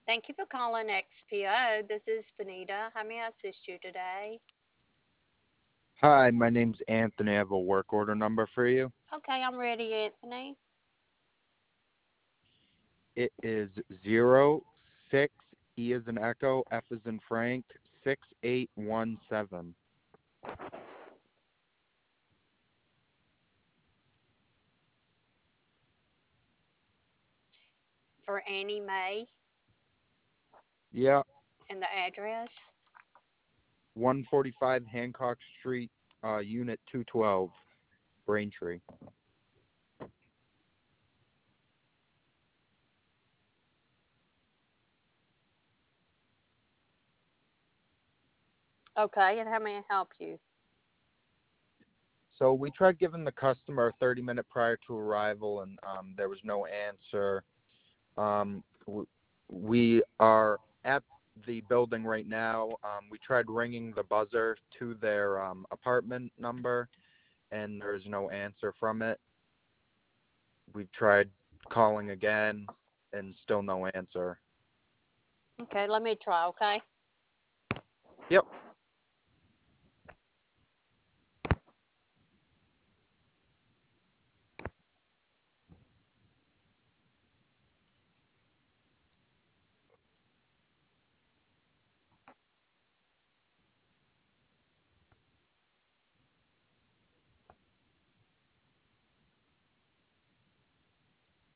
Thank you for calling XPO. This is Benita. How may I assist you today? Hi, my name's Anthony. I have a work order number for you. Okay, I'm ready, Anthony. It is 06 E as in Echo, F as in Frank, 6817. For Annie Mae Yeah, and the address. 145 Hancock Street, Unit 212, Braintree. Okay, and how may I help you? So we tried giving the customer a 30-minute prior to arrival, and there was no answer. We are at the building right now. We tried ringing the buzzer to their apartment number, and there's no answer from it. We've tried calling again, and still no answer. Okay, let me try, okay? Yep.